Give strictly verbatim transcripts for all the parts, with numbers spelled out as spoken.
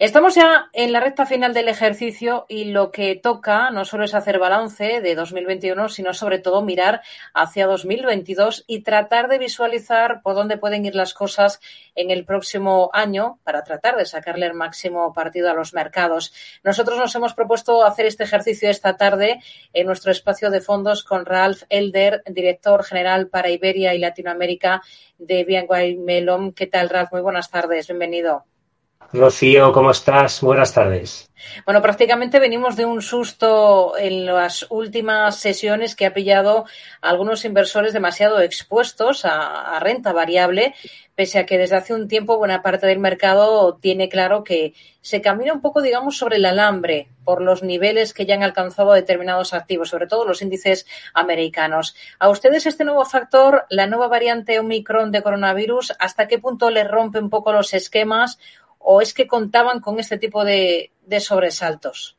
Estamos ya en la recta final del ejercicio y lo que toca no solo es hacer balance de dos mil veintiuno, sino sobre todo mirar hacia dos mil veintidós y tratar de visualizar por dónde pueden ir las cosas en el próximo año para tratar de sacarle el máximo partido a los mercados. Nosotros nos hemos propuesto hacer este ejercicio esta tarde en nuestro espacio de fondos con Ralph Elder, director general para Iberia y Latinoamérica de B N Y Mellon. ¿Qué tal, Ralph? Muy buenas tardes, bienvenido. Rocío, ¿cómo estás? Buenas tardes. Bueno, prácticamente venimos de un susto en las últimas sesiones que ha pillado a algunos inversores demasiado expuestos a, a renta variable, pese a que desde hace un tiempo buena parte del mercado tiene claro que se camina un poco, digamos, sobre el alambre por los niveles que ya han alcanzado determinados activos, sobre todo los índices americanos. ¿A ustedes este nuevo factor, la nueva variante Omicron de coronavirus, hasta qué punto les rompe un poco los esquemas? ¿O es que contaban con este tipo de, de sobresaltos?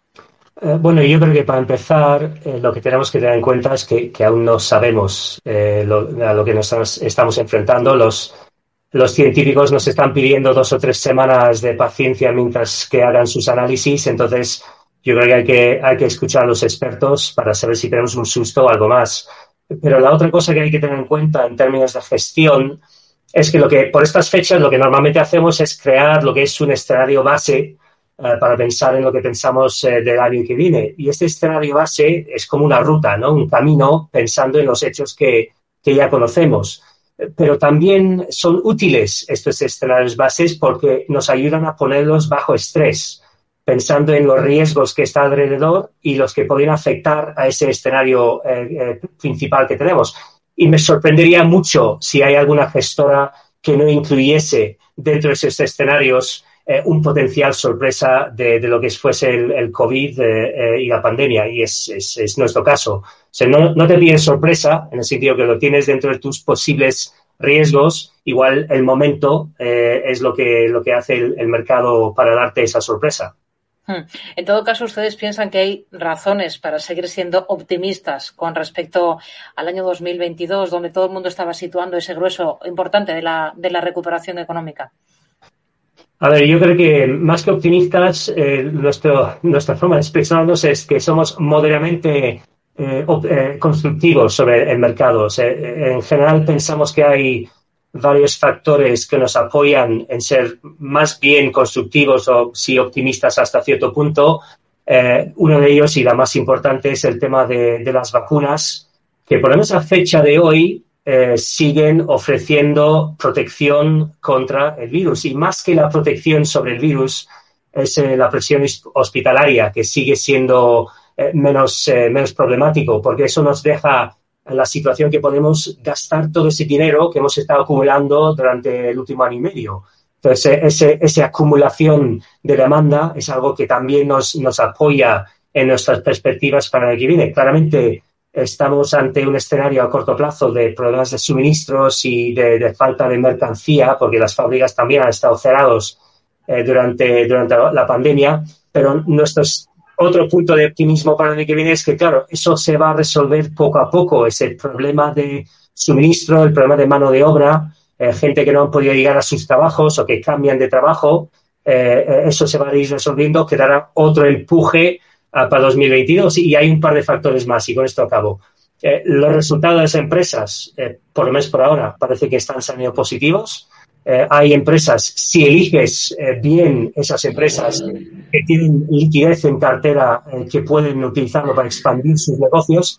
Eh, bueno, yo creo que para empezar, eh, lo que tenemos que tener en cuenta es que, que aún no sabemos eh, lo, a lo que nos estamos, estamos enfrentando. Los, los científicos nos están pidiendo dos o tres semanas de paciencia mientras que hagan sus análisis. Entonces, yo creo que hay que, hay que escuchar a los expertos para saber si tenemos un susto o algo más. Pero la otra cosa que hay que tener en cuenta en términos de gestión es que lo que por estas fechas lo que normalmente hacemos es crear lo que es un escenario base uh, para pensar en lo que pensamos uh, del año que viene. Y este escenario base es como una ruta, ¿no? Un camino pensando en los hechos que, que ya conocemos. Pero también son útiles estos escenarios bases porque nos ayudan a ponerlos bajo estrés, pensando en los riesgos que está alrededor y los que pueden afectar a ese escenario eh, eh, principal que tenemos. Y me sorprendería mucho si hay alguna gestora que no incluyese dentro de esos escenarios eh, un potencial sorpresa de, de lo que fuese el, el COVID eh, eh, y la pandemia. Y es, es, es nuestro caso. O sea, no, no te pides sorpresa en el sentido que lo tienes dentro de tus posibles riesgos. Igual el momento eh, es lo que, lo que hace el, el mercado para darte esa sorpresa. En todo caso, ¿ustedes piensan que hay razones para seguir siendo optimistas con respecto al año dos mil veintidós, donde todo el mundo estaba situando ese grueso importante de la, de la recuperación económica? A ver, yo creo que más que optimistas, eh, nuestro, nuestra forma de expresarnos es que somos moderadamente eh, op, eh, constructivos sobre el mercado. O sea, en general pensamos que hay varios factores que nos apoyan en ser más bien constructivos o sí optimistas hasta cierto punto. Eh, uno de ellos y la más importante es el tema de, de las vacunas, que por lo menos a fecha de hoy eh, siguen ofreciendo protección contra el virus. Y más que la protección sobre el virus es eh, la presión hospitalaria, que sigue siendo eh, menos, eh, menos problemático, porque eso nos deja la situación que podemos gastar todo ese dinero que hemos estado acumulando durante el último año y medio. Entonces, ese, esa acumulación de demanda es algo que también nos, nos apoya en nuestras perspectivas para el año que viene. Claramente, estamos ante un escenario a corto plazo de problemas de suministros y de, de falta de mercancía, porque las fábricas también han estado cerradas eh, durante, durante la pandemia, pero nuestros Otro punto de optimismo para el año que viene es que, claro, eso se va a resolver poco a poco. Ese problema de suministro, el problema de mano de obra, eh, gente que no han podido llegar a sus trabajos o que cambian de trabajo, eh, eso se va a ir resolviendo, que dará otro empuje uh, para dos mil veintidós. Y hay un par de factores más, y con esto acabo. Eh, los resultados de las empresas, eh, por lo menos por ahora, parece que están saliendo positivos. Eh, hay empresas, si eliges eh, bien esas empresas que tienen liquidez en cartera, eh, que pueden utilizarlo para expandir sus negocios,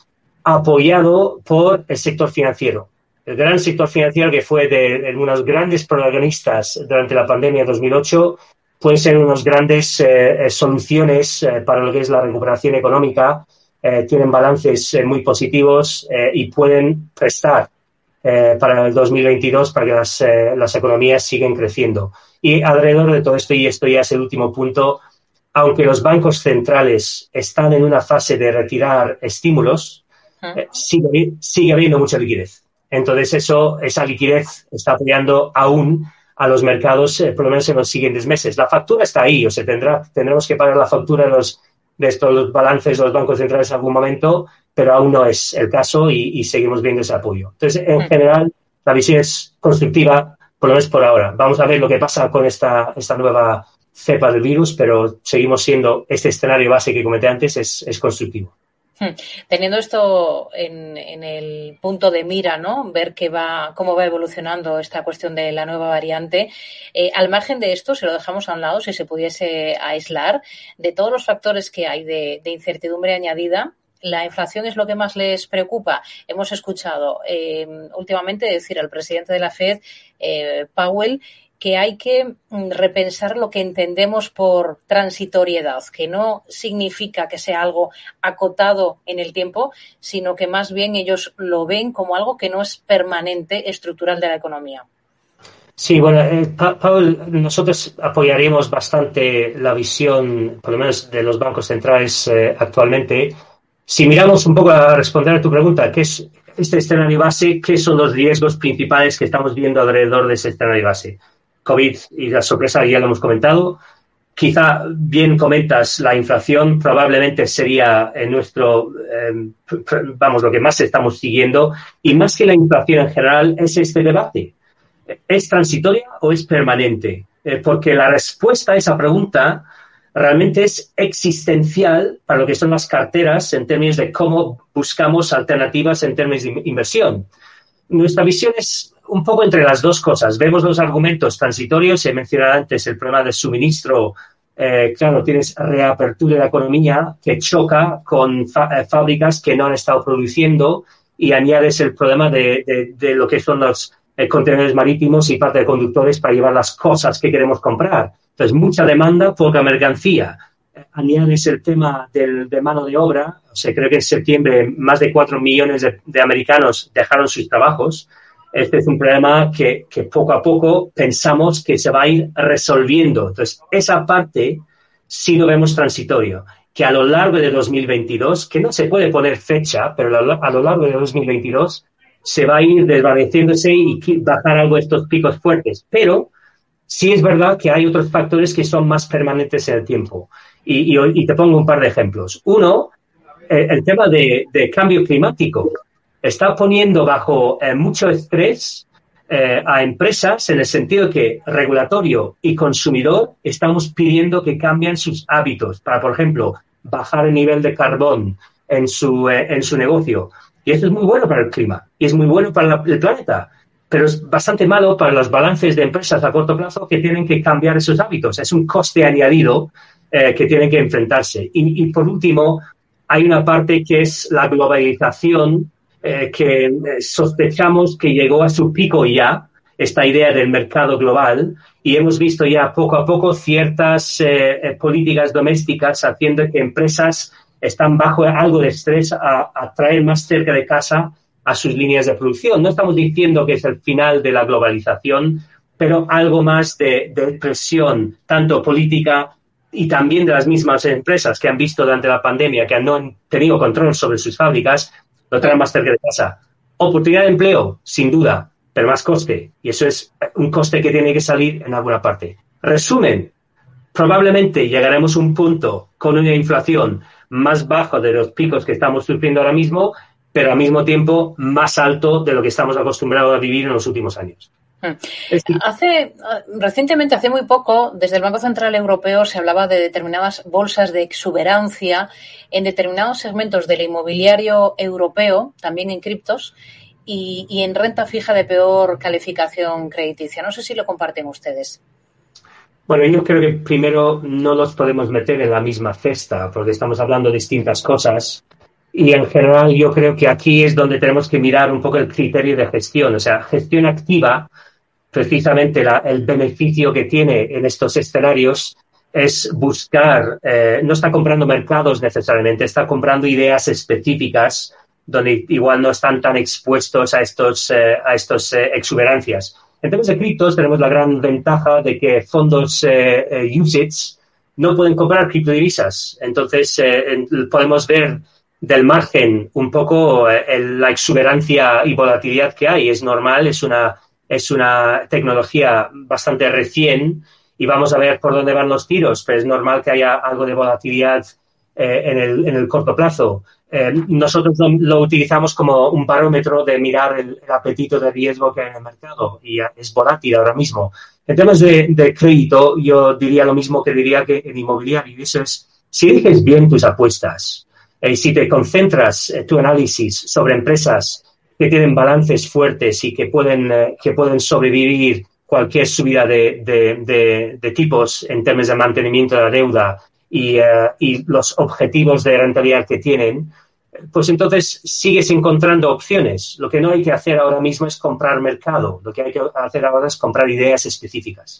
apoyado por el sector financiero. El gran sector financiero que fue de, de unos grandes protagonistas durante la pandemia de dos mil ocho, puede ser unos grandes eh, soluciones eh, para lo que es la recuperación económica. Eh, tienen balances eh, muy positivos eh, y pueden prestar Eh, para el dos mil veintidós para que las, eh, las economías sigan creciendo. Y alrededor de todo esto, y esto ya es el último punto, aunque los bancos centrales están en una fase de retirar estímulos, eh, sigue, sigue habiendo mucha liquidez. Entonces, eso, esa liquidez está apoyando aún a los mercados, eh, por lo menos en los siguientes meses. La factura está ahí, o sea, tendrá, tendremos que pagar la factura de, los, de estos los balances de los bancos centrales en algún momento, pero aún no es el caso y, y seguimos viendo ese apoyo. Entonces, en general, la visión es constructiva, por lo menos por ahora. Vamos a ver lo que pasa con esta, esta nueva cepa del virus, pero seguimos siendo, este escenario base que comenté antes es, es constructivo. Teniendo esto en, en el punto de mira, ¿no? Ver qué va, cómo va evolucionando esta cuestión de la nueva variante. Eh, al margen de esto, si lo dejamos a un lado, si se pudiese aislar, de todos los factores que hay de, de incertidumbre añadida, ¿la inflación es lo que más les preocupa? Hemos escuchado eh, últimamente decir al presidente de la Fed, eh, Powell, que hay que repensar lo que entendemos por transitoriedad, que no significa que sea algo acotado en el tiempo, sino que más bien ellos lo ven como algo que no es permanente, estructural de la economía. Sí, bueno, eh, pa- Paul, nosotros apoyaríamos bastante la visión, por lo menos de los bancos centrales eh, actualmente. Si miramos un poco a responder a tu pregunta, ¿qué es este escenario base? ¿Qué son los riesgos principales que estamos viendo alrededor de ese escenario base? COVID y la sorpresa ya lo hemos comentado. Quizá bien comentas, la inflación probablemente sería en nuestro, eh, vamos, lo que más estamos siguiendo. Y más que la inflación en general es este debate. ¿Es transitoria o es permanente? Eh, porque la respuesta a esa pregunta realmente es existencial para lo que son las carteras en términos de cómo buscamos alternativas en términos de inversión. Nuestra visión es un poco entre las dos cosas. Vemos los argumentos transitorios. He mencionado antes el problema del suministro. Eh, claro, tienes reapertura de la economía que choca con fa- fábricas que no han estado produciendo y añades el problema de, de, de lo que son los eh, contenedores marítimos y parte de conductores para llevar las cosas que queremos comprar. Entonces, mucha demanda, poca mercancía. Eh, añades el tema del, de mano de obra. O sea, creo que en septiembre más de cuatro millones de, de americanos dejaron sus trabajos. Este es un problema que, que poco a poco pensamos que se va a ir resolviendo. Entonces, esa parte sí lo vemos transitorio, que a lo largo de dos mil veintidós, que no se puede poner fecha, pero a lo largo de dos mil veintidós se va a ir desvaneciéndose y bajar algo estos picos fuertes. Pero sí es verdad que hay otros factores que son más permanentes en el tiempo. Y, y, y te pongo un par de ejemplos. Uno, eh, el tema de, de cambio climático. Está poniendo bajo eh, mucho estrés eh, a empresas en el sentido que regulatorio y consumidor estamos pidiendo que cambien sus hábitos para, por ejemplo, bajar el nivel de carbón en su, eh, en su negocio. Y esto es muy bueno para el clima y es muy bueno para la, el planeta, pero es bastante malo para los balances de empresas a corto plazo que tienen que cambiar esos hábitos. Es un coste añadido eh, que tienen que enfrentarse. Y, y, por último, hay una parte que es la globalización, Eh, que eh, sospechamos que llegó a su pico ya, esta idea del mercado global, y hemos visto ya poco a poco ciertas eh, eh, políticas domésticas haciendo que empresas están bajo algo de estrés a, a traer más cerca de casa a sus líneas de producción. No estamos diciendo que es el final de la globalización, pero algo más de, de presión, tanto política y también de las mismas empresas que han visto durante la pandemia que no han tenido control sobre sus fábricas, lo traen más cerca de casa. Oportunidad de empleo, sin duda, pero más coste. Y eso es un coste que tiene que salir en alguna parte. Resumen, probablemente llegaremos a un punto con una inflación más baja de los picos que estamos sufriendo ahora mismo, pero al mismo tiempo más alto de lo que estamos acostumbrados a vivir en los últimos años. Hace recientemente, hace muy poco, desde el Banco Central Europeo se hablaba de determinadas bolsas de exuberancia en determinados segmentos del inmobiliario europeo, también en criptos, y, y en renta fija de peor calificación crediticia. No sé si lo comparten ustedes. Bueno, yo creo que primero no los podemos meter en la misma cesta porque estamos hablando de distintas cosas. Y en general yo creo que aquí es donde tenemos que mirar un poco el criterio de gestión. O sea, gestión activa, precisamente la, el beneficio que tiene en estos escenarios es buscar, eh, no está comprando mercados necesariamente, está comprando ideas específicas donde igual no están tan expuestos a estos, eh, a estos eh, exuberancias. En términos de criptos tenemos la gran ventaja de que fondos eh, eh, usage no pueden comprar criptodivisas. Entonces eh, podemos ver del margen un poco eh, el, la exuberancia y volatilidad que hay. Es normal, es una, es una tecnología bastante recién y vamos a ver por dónde van los tiros, pero es normal que haya algo de volatilidad eh, en, el, en el corto plazo. Eh, nosotros lo, lo utilizamos como un barómetro de mirar el, el apetito de riesgo que hay en el mercado y es volátil ahora mismo. En temas de, de crédito, yo diría lo mismo que diría que en inmobiliario. Eso es, si eliges bien tus apuestas, eh, si te concentras eh, tu análisis sobre empresas que tienen balances fuertes y que pueden, eh, que pueden sobrevivir cualquier subida de, de, de, de tipos en términos de mantenimiento de la deuda y, uh, y los objetivos de rentabilidad que tienen, pues entonces sigues encontrando opciones. Lo que no hay que hacer ahora mismo es comprar mercado. Lo que hay que hacer ahora es comprar ideas específicas.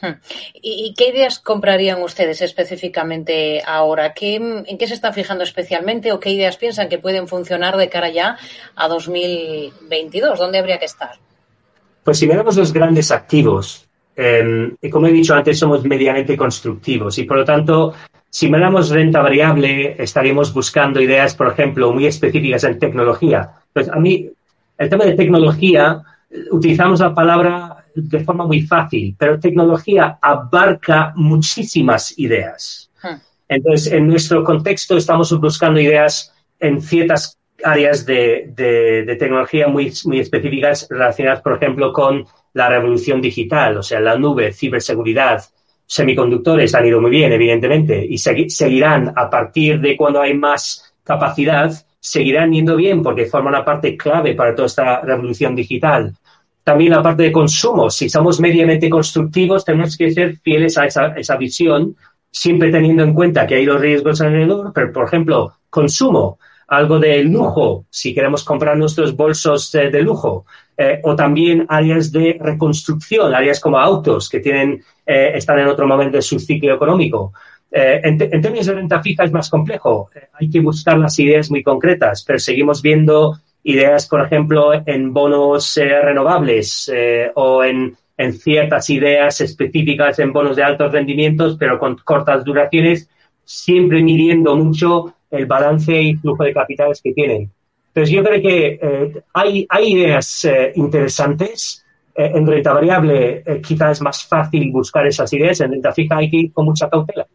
¿Y qué ideas comprarían ustedes específicamente ahora? ¿Qué, ¿En qué se están fijando especialmente o qué ideas piensan que pueden funcionar de cara ya a dos mil veintidós? ¿Dónde habría que estar? Pues si miramos los grandes activos, eh, como he dicho antes, somos medianamente constructivos y, por lo tanto, si miramos renta variable, estaríamos buscando ideas, por ejemplo, muy específicas en tecnología. Pues a mí, el tema de tecnología, utilizamos la palabra de forma muy fácil, pero tecnología abarca muchísimas ideas. Entonces, en nuestro contexto estamos buscando ideas en ciertas áreas de, de, de tecnología muy, muy específicas relacionadas, por ejemplo, con la revolución digital, o sea, la nube, ciberseguridad, semiconductores han ido muy bien, evidentemente, y segui- seguirán a partir de cuando hay más capacidad, seguirán yendo bien porque forman una parte clave para toda esta revolución digital. También la parte de consumo. Si somos mediamente constructivos, tenemos que ser fieles a esa, esa visión, siempre teniendo en cuenta que hay los riesgos alrededor, pero, por ejemplo, consumo, algo de lujo, si queremos comprar nuestros bolsos eh, de lujo, eh, o también áreas de reconstrucción, áreas como autos, que tienen eh, están en otro momento de su ciclo económico. Eh, en, te, en términos de renta fija es más complejo. Eh, hay que buscar las ideas muy concretas, pero seguimos viendo ideas, por ejemplo, en bonos eh, renovables eh, o en, en ciertas ideas específicas en bonos de altos rendimientos, pero con cortas duraciones, siempre midiendo mucho el balance y flujo de capitales que tienen. Entonces, yo creo que eh, hay, hay ideas eh, interesantes. Eh, en renta variable eh, quizás es más fácil buscar esas ideas. En renta fija hay que ir con mucha cautela.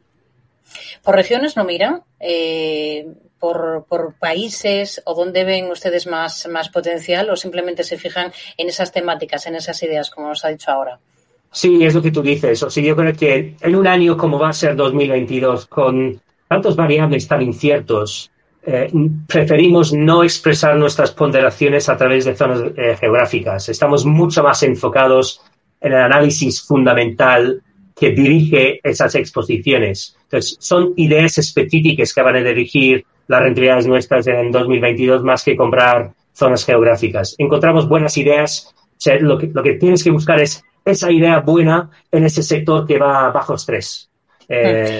¿Por regiones no miran? Eh, por, ¿Por países o dónde ven ustedes más, más potencial o simplemente se fijan en esas temáticas, en esas ideas, como nos ha dicho ahora? Sí, es lo que tú dices. O sea, yo creo que en un año como va a ser dos mil veintidós, con tantos variables tan inciertos, eh, preferimos no expresar nuestras ponderaciones a través de zonas eh, geográficas. Estamos mucho más enfocados en el análisis fundamental que dirige esas exposiciones. Entonces, son ideas específicas que van a dirigir las rentabilidades nuestras en dos mil veintidós más que comprar zonas geográficas. Encontramos buenas ideas. O sea, lo que, lo que tienes que buscar es esa idea buena en ese sector que va bajo estrés. Eh,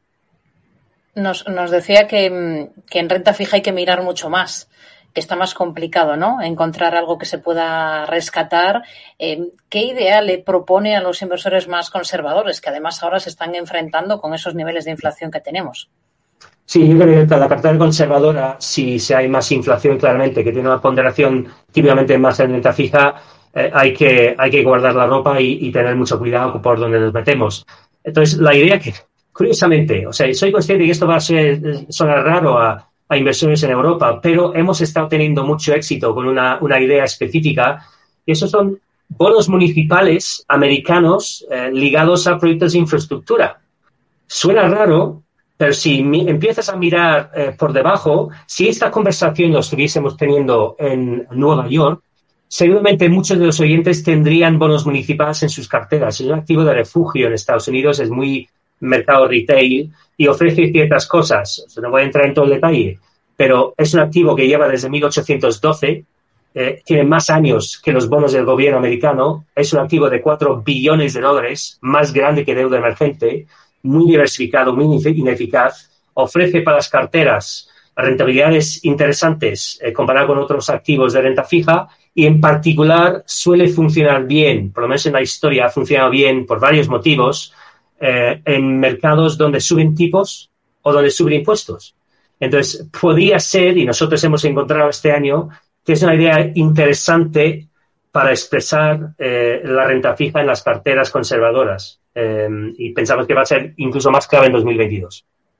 nos, nos decía que, que en renta fija hay que mirar mucho más, que está más complicado, ¿no? Encontrar algo que se pueda rescatar. Eh, ¿Qué idea le propone a los inversores más conservadores, que además ahora se están enfrentando con esos niveles de inflación que tenemos? Sí, yo creo que la cartera conservadora, si, si hay más inflación claramente, que tiene una ponderación típicamente más en renta fija, eh, hay que hay que guardar la ropa y, y tener mucho cuidado por donde nos metemos. Entonces, la idea que, curiosamente, o sea, soy consciente que esto va a ser, sonar raro a, a inversores en Europa, pero hemos estado teniendo mucho éxito con una, una idea específica, y esos son bonos municipales americanos eh, ligados a proyectos de infraestructura. Suena raro, pero si mi, empiezas a mirar eh, por debajo, si esta conversación lo estuviésemos teniendo en Nueva York, seguramente muchos de los oyentes tendrían bonos municipales en sus carteras. Es un activo de refugio en Estados Unidos, es muy mercado retail y ofrece ciertas cosas. O sea, no voy a entrar en todo el detalle, pero es un activo que lleva desde mil ochocientos doce, eh, tiene más años que los bonos del gobierno americano, es un activo de cuatro billones de dólares, más grande que deuda emergente, muy diversificado, muy ineficaz, ofrece para las carteras rentabilidades interesantes eh, comparado con otros activos de renta fija y en particular suele funcionar bien, por lo menos en la historia ha funcionado bien por varios motivos, eh, en mercados donde suben tipos o donde suben impuestos. Entonces, podría ser, y nosotros hemos encontrado este año, que es una idea interesante para expresar eh, la renta fija en las carteras conservadoras. Eh, y pensamos que va a ser incluso más clave en dos mil veintidós.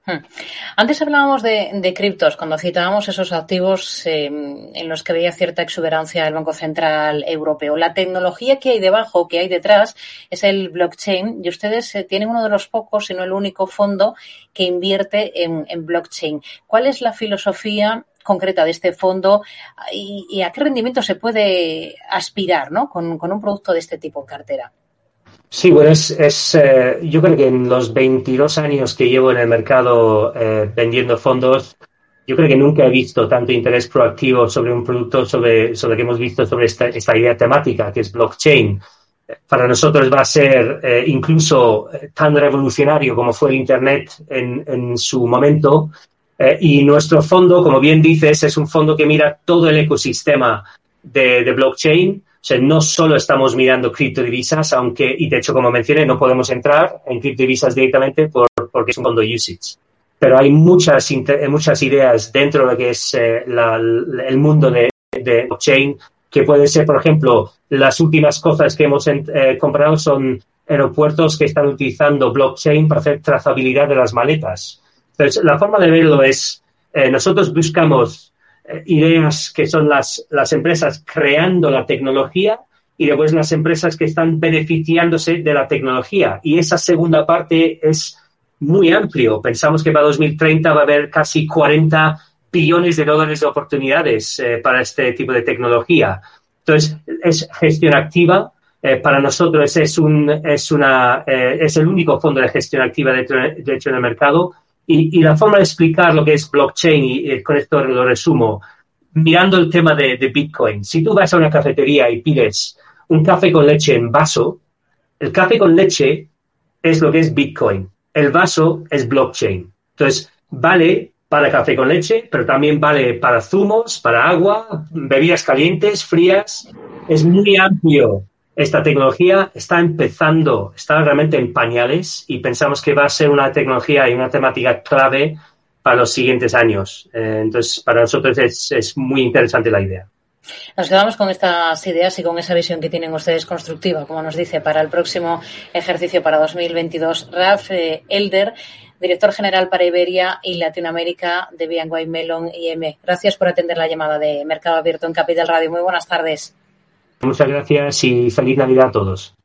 Antes hablábamos de, de criptos, cuando citábamos esos activos eh, en los que veía cierta exuberancia el Banco Central Europeo. La tecnología que hay debajo, que hay detrás, es el blockchain, y ustedes eh, tienen uno de los pocos, si no el único fondo que invierte en, en blockchain. ¿Cuál es la filosofía concreta de este fondo y, y a qué rendimiento se puede aspirar, ¿no?, con, con un producto de este tipo en cartera? Sí, bueno, es, es eh, yo creo que en los veintidós años que llevo en el mercado eh, vendiendo fondos, yo creo que nunca he visto tanto interés proactivo sobre un producto sobre, sobre que hemos visto sobre esta, esta idea temática, que es blockchain. Para nosotros va a ser eh, incluso tan revolucionario como fue el Internet en, en su momento. Eh, y nuestro fondo, como bien dices, es un fondo que mira todo el ecosistema de, de blockchain. O sea, no solo estamos mirando criptodivisas, aunque, y de hecho, como mencioné, no podemos entrar en criptodivisas directamente por, porque es un fondo usage. Pero hay muchas, muchas ideas dentro de lo que es eh, la, el mundo de, de blockchain, que puede ser, por ejemplo, las últimas cosas que hemos eh, comprado son aeropuertos que están utilizando blockchain para hacer trazabilidad de las maletas. Entonces, la forma de verlo es, eh, nosotros buscamos ideas que son las, las empresas creando la tecnología y después las empresas que están beneficiándose de la tecnología. Y esa segunda parte es muy amplio. Pensamos que para dos mil treinta va a haber casi cuarenta billones de dólares de oportunidades eh, para este tipo de tecnología. Entonces, es gestión activa. Eh, para nosotros es, un, es, una, eh, es el único fondo de gestión activa dentro, de hecho en el mercado. Y, y la forma de explicar lo que es blockchain, y, y con esto lo resumo, mirando el tema de, de Bitcoin. Si tú vas a una cafetería y pides un café con leche en vaso, el café con leche es lo que es Bitcoin. El vaso es blockchain. Entonces, vale para café con leche, pero también vale para zumos, para agua, bebidas calientes, frías. Es muy amplio. Esta tecnología está empezando, está realmente en pañales y pensamos que va a ser una tecnología y una temática clave para los siguientes años. Eh, entonces, para nosotros es, es muy interesante la idea. Nos quedamos con estas ideas y con esa visión que tienen ustedes constructiva, como nos dice, para el próximo ejercicio, para dos mil veintidós. Ralph eh, Elder, director general para Iberia y Latinoamérica de B and Y Mellon I M. Gracias por atender la llamada de Mercado Abierto en Capital Radio. Muy buenas tardes. Muchas gracias y feliz Navidad a todos.